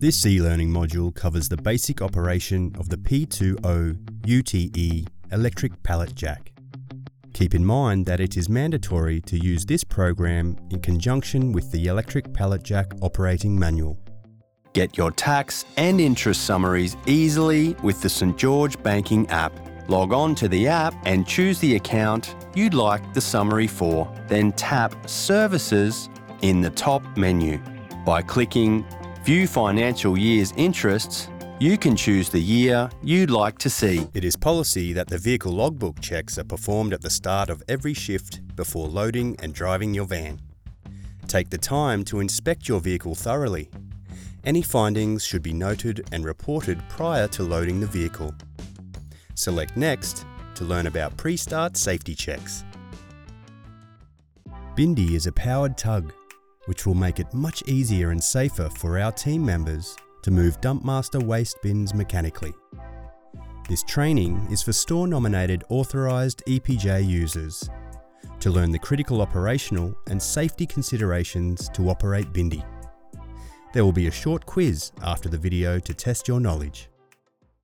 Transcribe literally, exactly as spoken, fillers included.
This e-learning module covers the basic operation of the P two O U T E electric pallet jack. Keep in mind that it is mandatory to use this program in conjunction with the electric pallet jack operating manual. Get your tax and interest summaries easily with the St George Banking app. Log on to the app and choose the account you'd like the summary for. Then tap Services in the top menu. By clicking View Financial Year's Interests, you can choose the year you'd like to see. It is policy that the vehicle logbook checks are performed at the start of every shift before loading and driving your van. Take the time to inspect your vehicle thoroughly. Any findings should be noted and reported prior to loading the vehicle. Select Next to learn about pre-start safety checks. Bindi is a powered tug, which will make it much easier and safer for our team members to move Dumpmaster waste bins mechanically. This training is for store-nominated authorised E P J users to learn the critical operational and safety considerations to operate Bindi. There will be a short quiz after the video to test your knowledge.